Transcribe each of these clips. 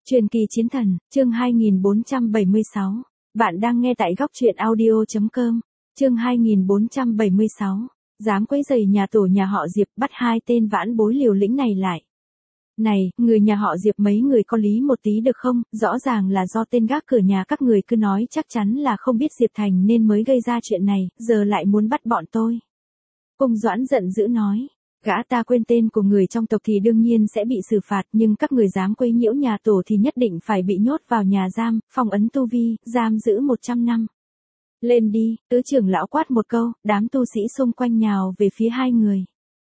Truyền kỳ chiến thần, chương 2476. Bạn đang nghe tại góc truyện audio.com. Chương 2476. Dám quấy rầy nhà tổ nhà họ Diệp, bắt hai tên vãn bối liều lĩnh này lại. Này, người nhà họ Diệp mấy người có lý một tí được không? Rõ ràng là do tên gác cửa nhà các người cứ nói chắc chắn là không biết Diệp Thành nên mới gây ra chuyện này, giờ lại muốn bắt bọn tôi. Cung Doãn giận dữ nói. Gã ta quên tên của người trong tộc thì đương nhiên sẽ bị xử phạt, nhưng các người dám quấy nhiễu nhà tổ thì nhất định phải bị nhốt vào nhà giam, phong ấn tu vi, giam giữ 100 năm. Lên đi, tứ trưởng lão quát một câu, đám tu sĩ xung quanh nhào về phía hai người.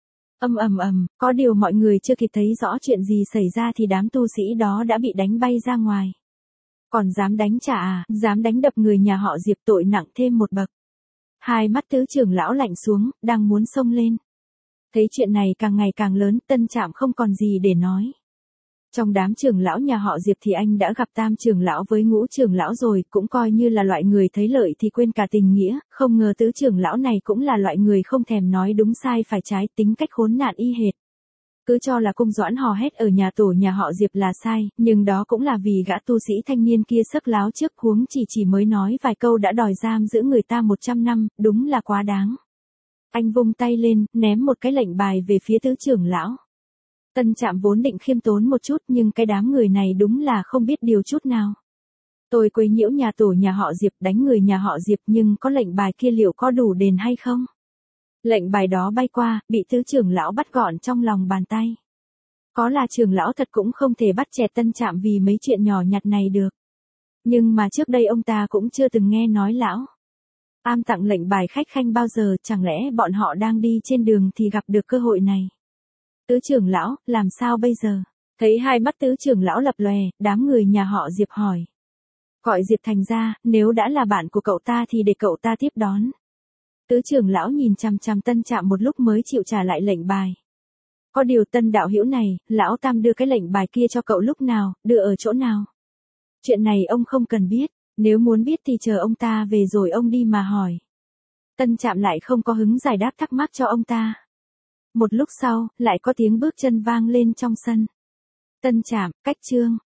Ầm, có điều mọi người chưa kịp thấy rõ chuyện gì xảy ra thì đám tu sĩ đó đã bị đánh bay ra ngoài. Còn dám đánh trả à, dám đánh đập người nhà họ Diệp, tội nặng thêm một bậc. Hai mắt tứ trưởng lão lạnh xuống, đang muốn xông lên. Thấy chuyện này càng ngày càng lớn, Tân Trạm không còn gì để nói. Trong đám trưởng lão nhà họ Diệp thì anh đã gặp tam trưởng lão với ngũ trưởng lão rồi, cũng coi như là loại người thấy lợi thì quên cả tình nghĩa, không ngờ tứ trưởng lão này cũng là loại người không thèm nói đúng sai phải trái, tính cách khốn nạn y hệt. Cứ cho là Cung Doãn hò hét ở nhà tổ nhà họ Diệp là sai, nhưng đó cũng là vì gã tu sĩ thanh niên kia sức láo trước, huống chỉ mới nói vài câu đã đòi giam giữ người ta 100 năm, đúng là quá đáng. Anh vung tay lên, ném một cái lệnh bài về phía tứ trưởng lão. Tân Trạm vốn định khiêm tốn một chút nhưng cái đám người này đúng là không biết điều chút nào. Tôi quấy nhiễu nhà tổ nhà họ Diệp, đánh người nhà họ Diệp, nhưng có lệnh bài kia liệu có đủ đền hay không? Lệnh bài đó bay qua, bị tứ trưởng lão bắt gọn trong lòng bàn tay. Có là trưởng lão thật cũng không thể bắt chẹt Tân Trạm vì mấy chuyện nhỏ nhặt này được. Nhưng mà trước đây ông ta cũng chưa từng nghe nói lão am tặng lệnh bài khách khanh bao giờ, chẳng lẽ bọn họ đang đi trên đường thì gặp được cơ hội này. Tứ trưởng lão, làm sao bây giờ? Thấy hai mắt tứ trưởng lão lập lòe, đám người nhà họ Diệp hỏi. Gọi Diệp Thành ra, nếu đã là bạn của cậu ta thì để cậu ta tiếp đón. Tứ trưởng lão nhìn chằm chằm Tân Trạm một lúc mới chịu trả lại lệnh bài. Có điều Tân đạo hữu này, lão tam đưa cái lệnh bài kia cho cậu lúc nào, đưa ở chỗ nào? Chuyện này ông không cần biết, nếu muốn biết thì chờ ông ta về rồi ông đi mà hỏi. Tân Trạm lại không có hứng giải đáp thắc mắc cho ông ta. Một lúc sau, lại có tiếng bước chân vang lên trong sân. Tân Trạm, cách Trương,